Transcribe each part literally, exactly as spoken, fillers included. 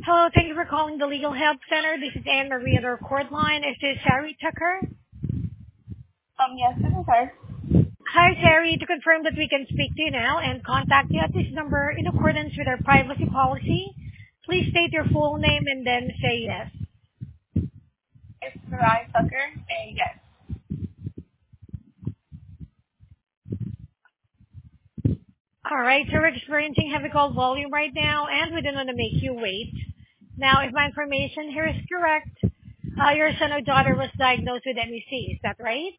Hello, thank you for calling the Legal Help Center. This is Anne Marie on the record line. Is this Sherry Tucker? Um, yes, this is her. Hi, Sherry. To confirm that we can speak to you now and contact you at this number in accordance with our privacy policy, please state your full name and then say yes. It's Sarai Tucker, and yes. All right, so we're experiencing heavy call volume right now, and we don't want to make you wait. Now, if my information here is correct, uh, your son or daughter was diagnosed with M E C. Is that right?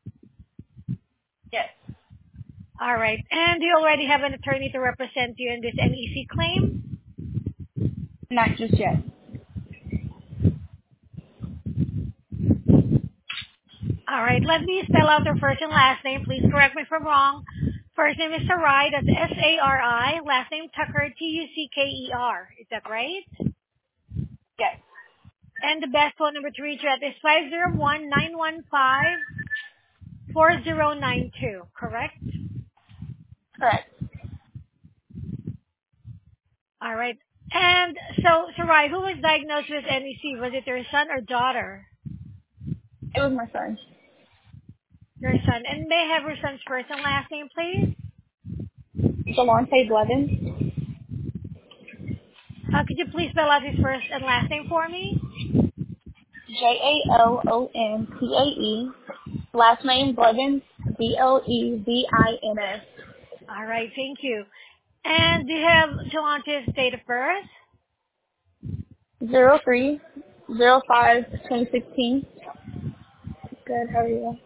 Yes. All right. And do you already have an attorney to represent you in this M E C claim? Not just yet. All right. Let me spell out your first and last name. Please correct me if I'm wrong. First name is Sarai. That's S A R I. Last name Tucker. T U C K E R. Is that right? Yes. And the best phone number to reach you at is five zero one nine one five four zero nine two. Correct? Correct. All right. And so, Sarai, who was diagnosed with M E C? Was it your son or daughter? It was my son. Your son. And may I have your son's first and last name, please? Delonte Blevins. Uh, could you please spell out his first and last name for me? J A L O N T A E. Last name Blevins. B L E V I N S. All right, thank you. And do you have Jolante's date of birth? Zero three zero five twenty sixteen. Good. How are you?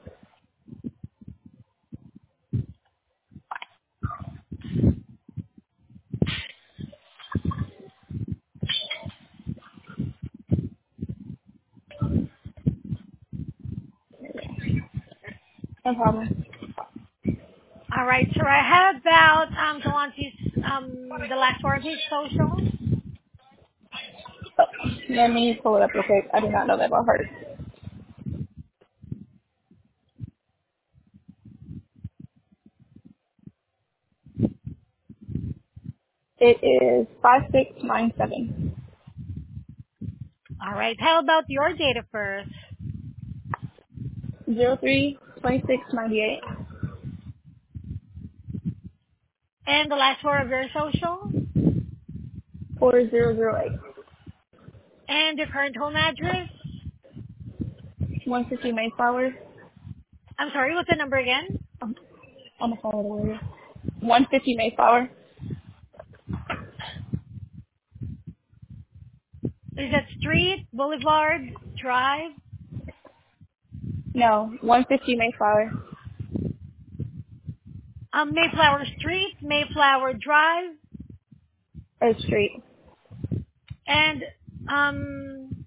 No problem. All right, so I have about um, Jolante's, um, the last four of his social. Oh, let me pull it up real quick. I did not know that about her. It is five six nine seven. All right, how about your date of birth? Zero three twenty six ninety eight. And the last four of your social? Four zero zero eight. And your current home address? One fifty Mayflower. I'm sorry, what's the number again? I'm on the phone with you. One fifty Mayflower. Is that Street, Boulevard, Drive? No, one fifty Mayflower. Um, Mayflower Street, Mayflower Drive, A street. and um,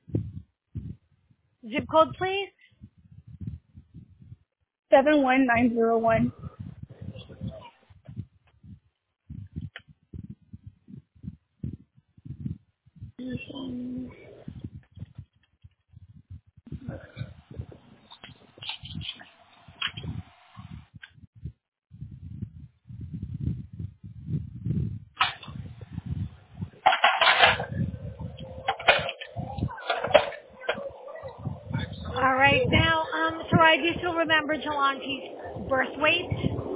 zip code, please. Seven one nine zero one. All right. Now, um, Sarai, do you still remember Jalanti's birth weight?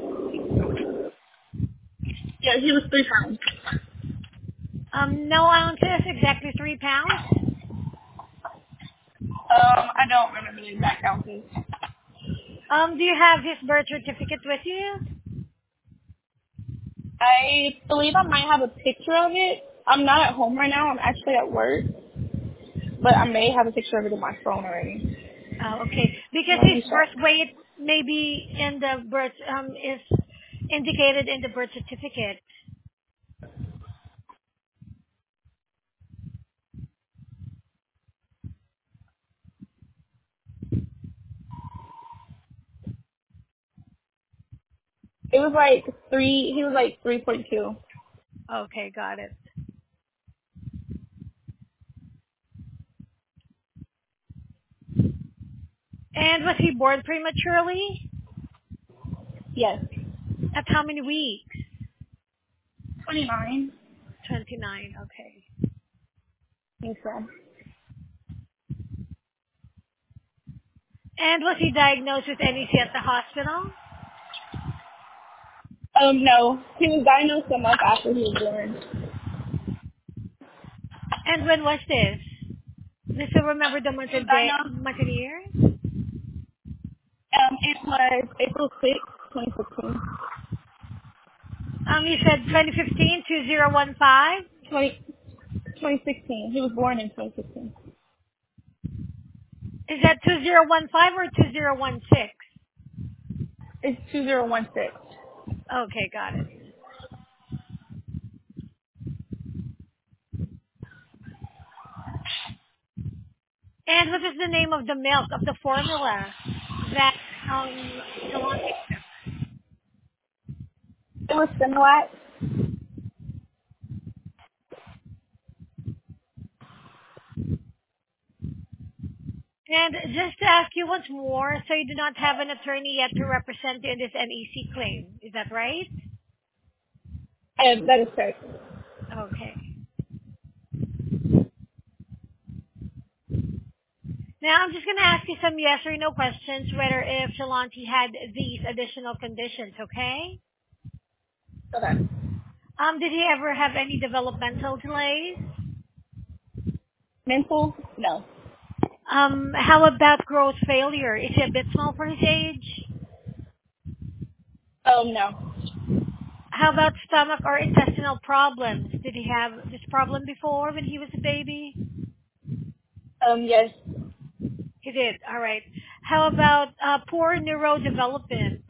Yeah, he was three pounds. Um, no ounces, exactly three pounds. Um, I don't remember the exact ounces. Um, do you have his birth certificate with you? I believe I might have a picture of it. I'm not at home right now. I'm actually at work, but I may have a picture of it in my phone already. Oh, okay. Because Let me his birth check. weight may be in the birth, um, is indicated in the birth certificate. It was like three. He was like three point two. Okay, got it. And was he born prematurely? Yes. At how many weeks? Twenty nine. twenty-nine, okay. Thanks, Sam. And was he diagnosed with N E C at the hospital? Um, no. He was diagnosed a month after he was born. And when was this? Do you still remember the month He was and day, diagnosed, month and year? um, it was April sixth, twenty sixteen. Um, you said twenty fifteen, two zero one five. twenty, twenty sixteen. He was born in twenty sixteen. Is that two zero one five or two zero one six? It's two zero one six. Okay, got it. And what is the name of the milk of the formula that um Solante took? It was Similac. And just to ask you once more, so you do not have an attorney yet to represent you in this N E C claim. Is that right? And that is correct. Okay. Now I'm just going to ask you some yes or no questions whether if Shalanti had these additional conditions, okay? Okay. Um, did he ever have any developmental delays? Mental? No. Um, how about growth failure? Is he a bit small for his age? Oh, no. How about stomach or intestinal problems? Did he have this problem before when he was a baby? Um, yes. He did. All right. How about uh, poor neurodevelopment?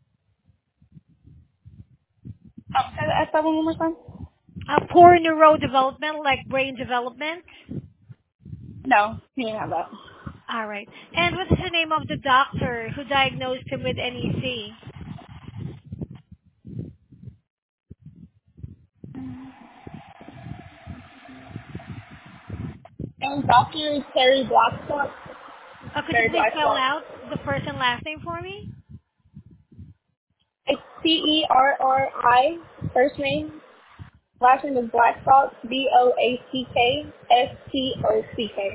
Oh, say that, ask that one more time? Uh, poor neurodevelopment, like brain development? No, he didn't have that. All right. And what is the name of the doctor who diagnosed him with N E C? And Doctor Terry Blackstock. Uh, could you Terry please spell Blackstock. out the first and last name for me? It's T E R R I, first name. Last name is Blackstock, B O A C K S T O C K.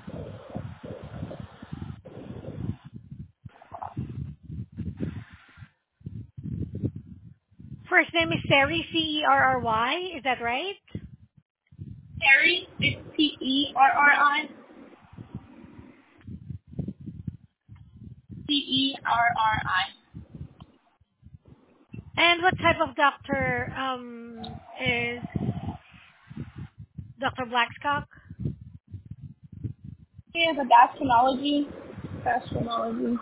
First name is Sari, C E R R Y. Is that right? Terry, it's T E R R I, T E R R I. And what type of doctor um, is Doctor Blackstock? He has a gastroenterology. Gastroenterology.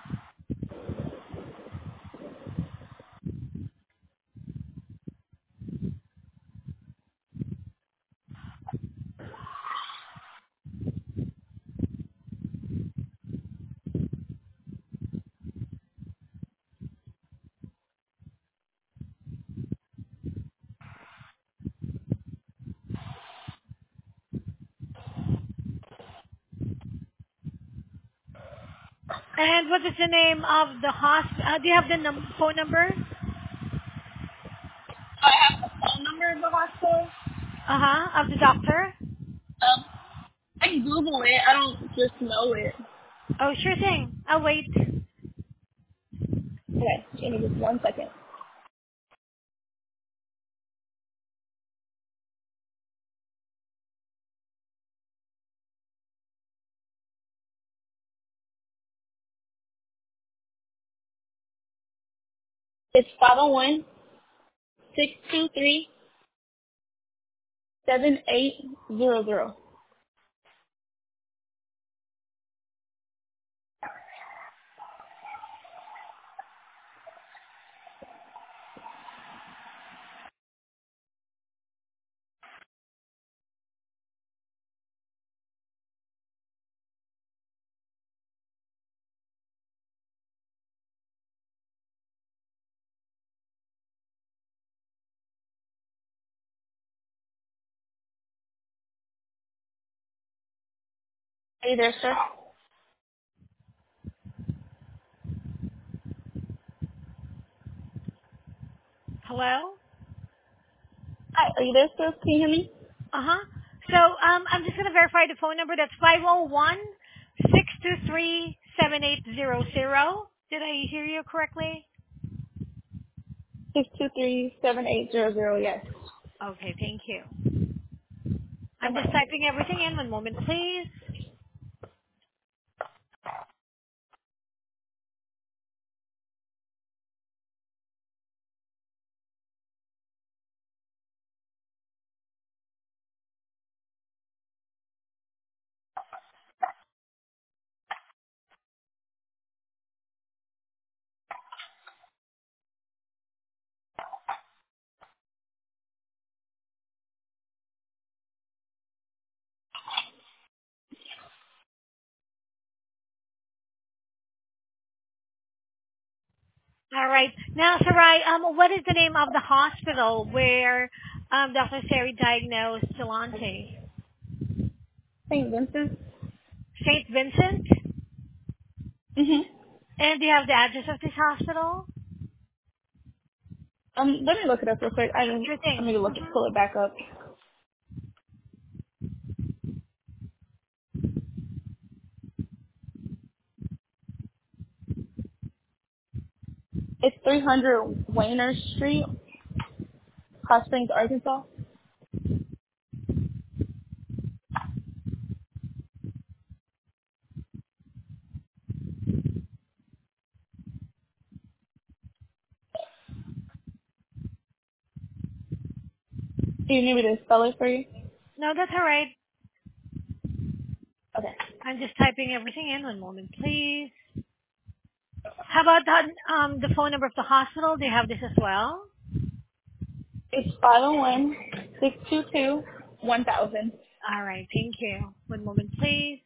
And what is the name of the hospital? Uh, do you have the num- phone number? I have the phone number of the hospital. Uh huh. Of the doctor? Um, I can Google it. I don't just know it. Oh, sure thing. I'll wait. Okay, give me just one second. It's five oh one, six two three, seven eight zero zero. Are you there, sir? Hello? Hi, are you there, sir? Can you hear me? Uh huh. So um, I'm just going to verify the phone number. That's five oh one, six two three, seven eight zero zero. Did I hear you correctly? Six two three seven eight zero zero. Yes. Okay, thank you. I'm just Okay. typing everything in. One moment, please. All right. Now, Sarai, um, what is the name of the hospital where um, doctor Seri diagnosed Delante? Saint Vincent. Saint Vincent? Mhm. And do you have the address of this hospital? Um, let me look it up real quick. I didn't. Sure Let thing. me look it. Hmm. Pull it back up. It's three hundred Wayner Street, Hot Springs, Arkansas. Do you need me to spell it for you? No, that's all right. Okay. I'm just typing everything in. One moment, please. How about the, um, the phone number of the hospital? Do you have this as well? It's five oh one six two two one thousand. All right. Thank you. One moment, please.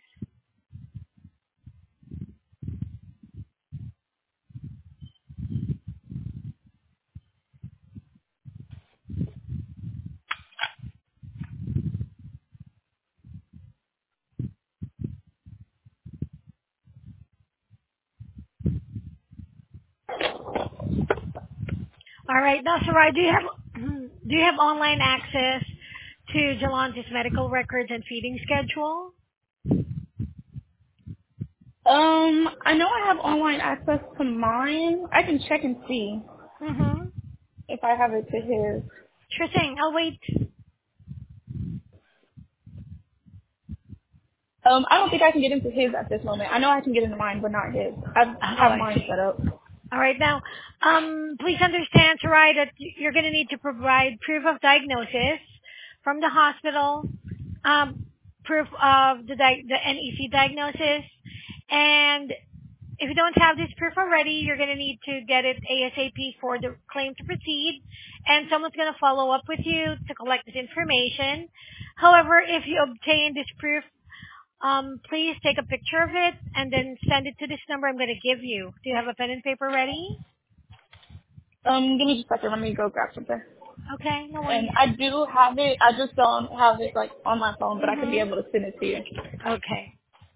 All right. Now, Sarai, do you have do you have online access to Jalante's medical records and feeding schedule? Um, I know I have online access to mine. I can check and see Mm-hmm. if I have it to his. Sure thing. I'll wait. Um, I don't think I can get into his at this moment. I know I can get into mine, but not his. I Oh, have I mine see. set up. All right. Now, um, please understand, Sarai, that you're going to need to provide proof of diagnosis from the hospital, um, proof of the, di- the N E C diagnosis, and if you don't have this proof already, you're going to need to get it ASAP for the claim to proceed, and someone's going to follow up with you to collect this information. However, if you obtain this proof, um, please take a picture of it and then send it to this number I'm going to give you. Do you have a pen and paper ready? Um, give me just a second. Let me go grab something. Okay, no And worries. I do have it. I just don't have it like on my phone, but I could be Mm-hmm. able to send it to you. Okay.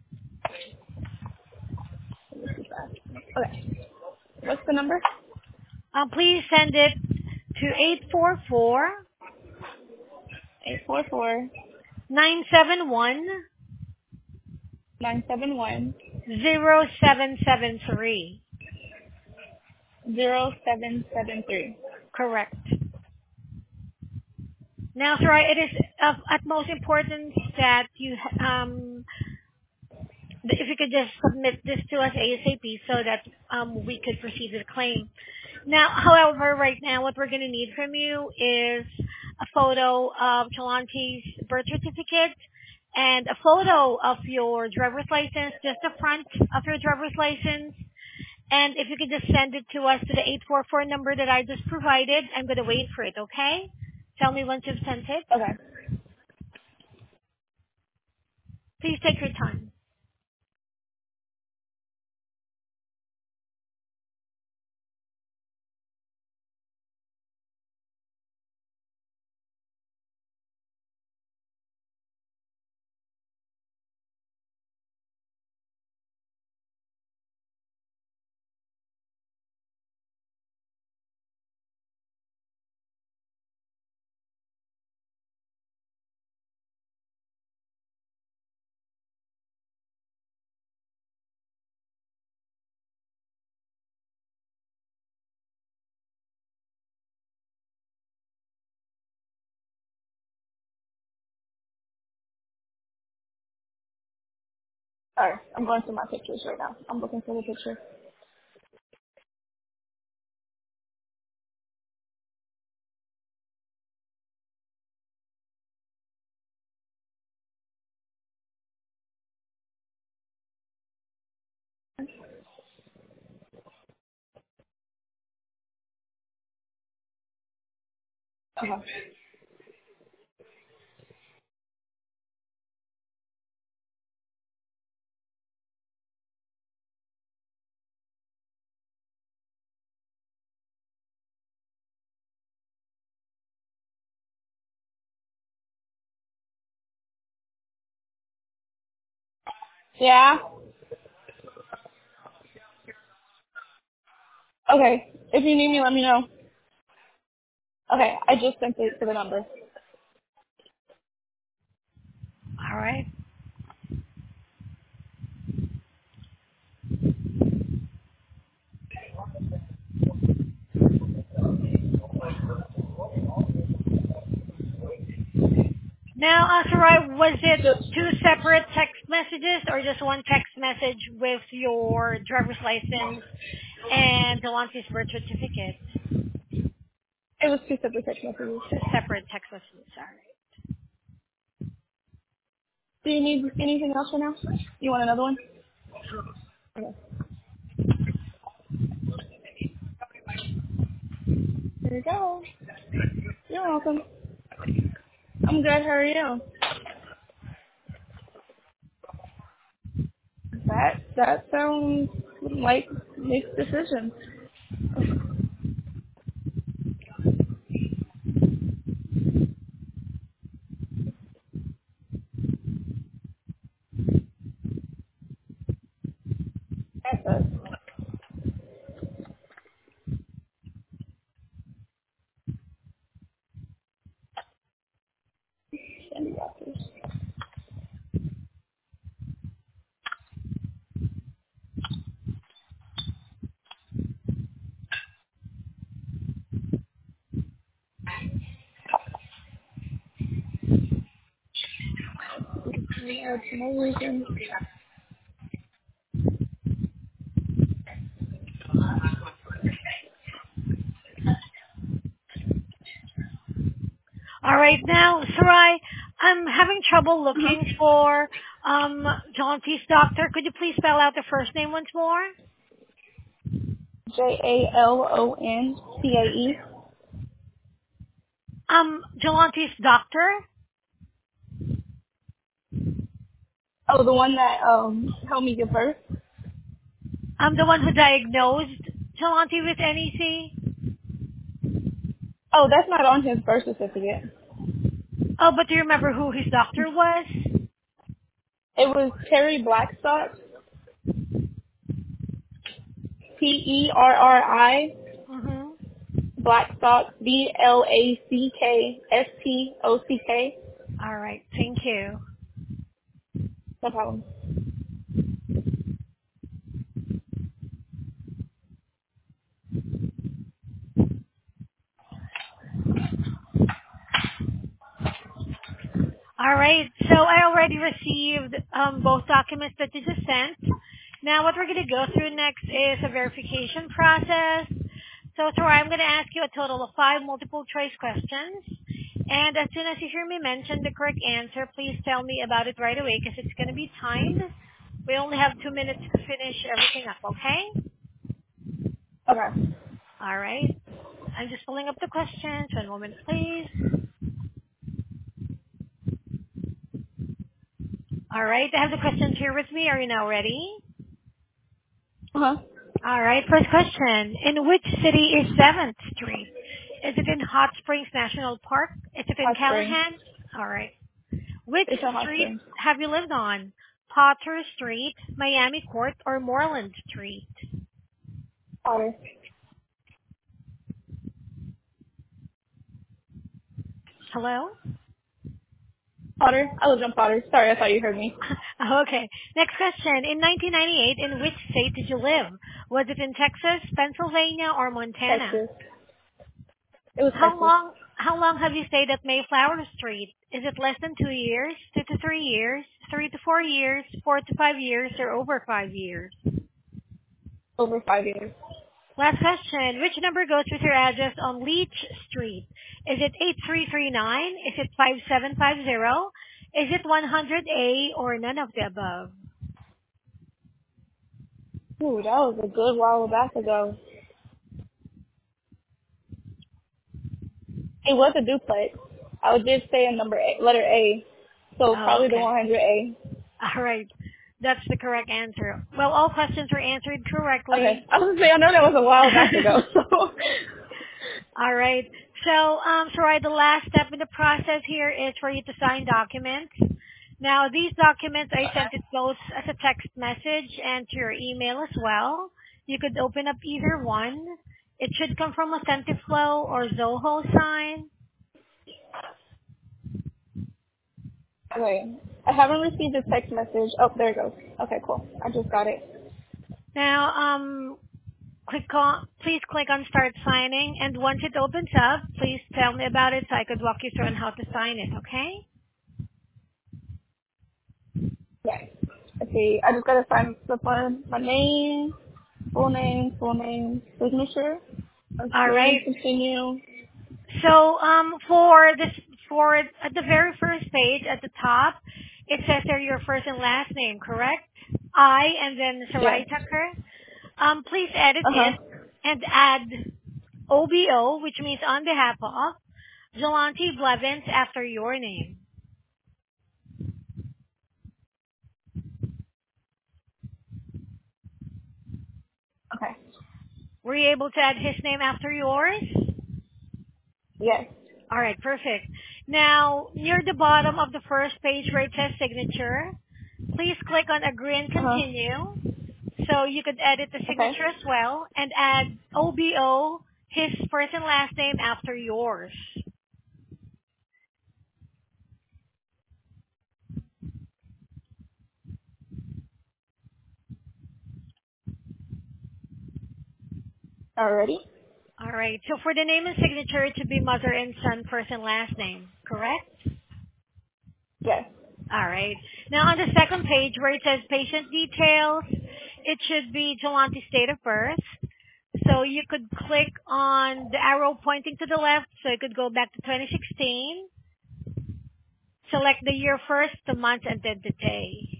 Let me see that. Okay. What's the number? Um, please send it to eight four four Eight four four nine seven one nine seven one zero seven seven three. zero seven seven three. Correct. Now, Sarah, it is of utmost importance that you, um, if you could just submit this to us ASAP so that um, we could proceed with the claim. Now, however, right now what we're going to need from you is a photo of Chalante's birth certificate and a photo of your driver's license, just the front of your driver's license. And if you could just send it to us to the eight four four number that I just provided, I'm going to wait for it, okay? Tell me once you've sent it. Okay. Please take your time. Alright, I'm going through my pictures right now. I'm looking for the picture. Okay. Yeah? Okay. If you need me, let me know. Okay, I just sent it to the number. All right. Now, uh, Sarai, was it Just, two separate text messages or just one text message with your driver's license and Delante's birth certificate? it was two separate text messages. Two separate text messages. All right. Do you need anything else for now? You want another one? Okay. Here you go. You're welcome. I'm good. How are you? That that sounds like makes decisions. That does. Sandy Rogers. Yeah, for no reason. All right. Now, Sarai, I'm having trouble Uh-huh. looking for um, Delante's doctor. Could you please spell out the first name once more? J A L O N T A E. Um, Delante's doctor. Oh, the one that um helped me give birth. I'm the one who diagnosed Delante with N E C. Oh, that's not on his birth certificate. Oh, but do you remember who his doctor was? It was Terry Blackstock. P E R R I Mm-hmm. Blackstock. B L A C K S T O C K. All right. Thank you. No problem. All right. So I already received um, both documents that you just sent. Now what we're going to go through next is a verification process. So Tora, I'm going to ask you a total of five multiple choice questions. And as soon as you hear me mention the correct answer, please tell me about it right away because it's going to be timed. We only have two minutes to finish everything up, okay? Okay. All right. I'm just pulling up the questions. One moment, please. All right. I have the questions here with me. Are you now ready? Uh huh. All right. First question. In which city is seventh Street? Is it in Hot Springs National Park? Is it in Hot Springs. Callahan? All right. Which It's a Hot street Springs. have you lived on? Potter Street, Miami Court, or Moreland Street? Otter. Hello? Potter. I lived on Potter. Sorry, I thought you heard me. Okay. Next question. In nineteen ninety-eight, in which state did you live? Was it in Texas, Pennsylvania, or Montana? Texas. It was How Texas. long how long have you stayed at Mayflower Street? Is it less than two years, two to three years, three to four years, four to five years, or over five years? Over five years. Last question. Which number goes with your address on Leach Street? Is it eight three three nine? Is it five seven five zero? Is it one hundred A or none of the above? Ooh, that was a good while back ago. It was a duplex. I would just say a number A, letter A. So Oh, probably the okay. one hundred A. All right. That's the correct answer. Well, all questions were answered Okay. correctly. I was gonna say I know that was a while back ago. So All right. So, um, Soraya, the last step in the process here is for you to sign documents. Now, these documents I sent it both as a text message and to your email as well. You could open up either one. It should come from Flow or Zoho Sign. okay. I haven't received a text message. Oh, there it goes. Okay, cool. I just got it. Now, um, click on, please click on Start Signing, and once it opens up, please tell me about it so I could walk you through on how to sign it. Okay? Yes. Okay. I just gotta sign the form. My name, full name, full name, signature. All Okay. right. Continue. So um, for this, for at the very first page at the top, it says there your first and last name, correct? I and then Sarai Yes. Tucker. Um, please edit Uh huh. it and add O B O, which means on behalf of Jolante Blevins after your name. Okay. Were you able to add his name after yours? Yes. All right, perfect. Now, near the bottom of the first page where it says signature, please click on agree and Uh huh. continue. So you could edit the Okay. signature as well and add O B O, his first and last name after yours. Already? All right. So for the name and signature, it should be mother and son, first and last name, correct? Yes. All right. Now on the second page where it says patient details, it should be Jolante's date of birth. So you could click on the arrow pointing to the left, so you could go back to twenty sixteen. Select the year first, the month, and then the day.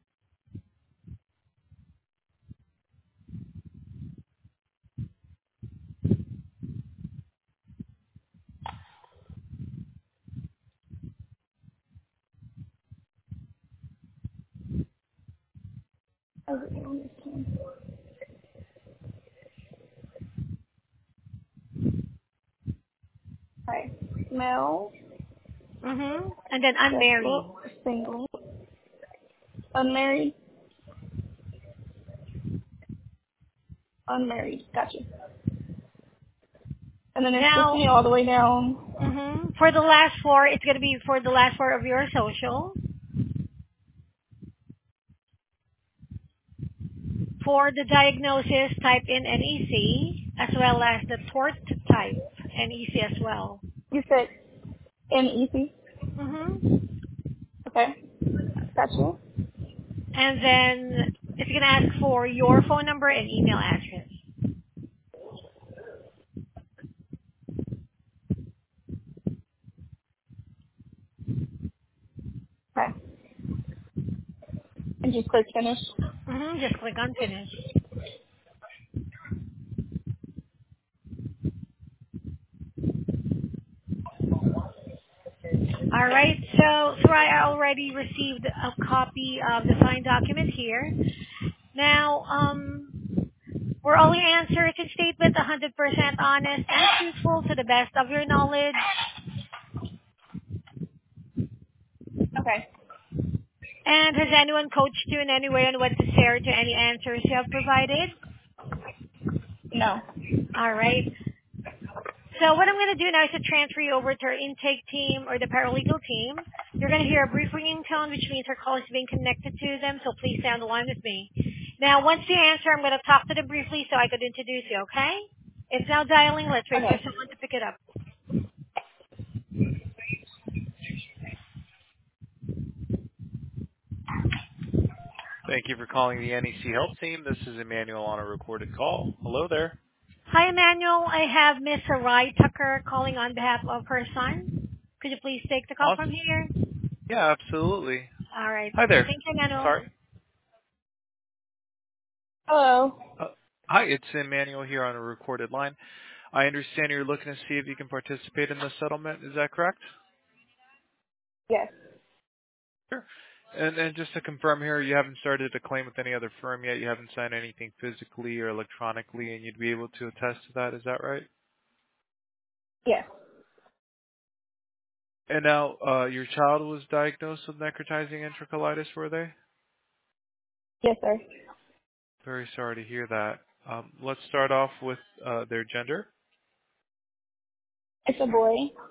Okay. Male, Mm-hmm. And then unmarried. single, single, unmarried, unmarried. Gotcha. And then it skips Now, me all the way down. hmm for the last four, it's going to be for the last four of your social. For the diagnosis, type in N E C, as well as the tort type, N E C as well. You said N E C. hmm Okay. Gotcha. And then it's going to ask for your phone number and email address. Okay. And just click finish. hmm Just click on finish. All right. So, so I already received a copy of the signed document here. Now, um, were all your answers and statements one hundred percent honest and truthful to the best of your knowledge? Okay. And has anyone coached you in any way on what to say or to any answers you have provided? No. All right. So what I'm going to do now is to transfer you over to our intake team or the paralegal team. You're going to hear a brief ringing tone, which means our call is being connected to them, so please stay on the line with me. Now, once you answer, I'm going to talk to them briefly so I could introduce you, okay? It's now dialing. Let's wait for Okay. someone to pick it up. Thank you for calling the N E C Health Team. This is Emmanuel on a recorded call. Hello there. Hi, Emmanuel. I have Miss Sarai Tucker calling on behalf of her son. Could you please take the call from Awesome. here? Yeah, absolutely. All right. Hi there. Thank you, Emmanuel. Sorry. Hello. Uh, hi, it's Emmanuel here on a recorded line. I understand you're looking to see if you can participate in the settlement. Is that correct? Yes. Sure. And, and just to confirm here, you haven't started a claim with any other firm yet. You haven't signed anything physically or electronically, and you'd be able to attest to that. Is that right? Yes. And now, uh, your child was diagnosed with necrotizing enterocolitis, were they? Yes, sir. Very sorry to hear that. Um, let's start off with uh, their gender. It's a boy.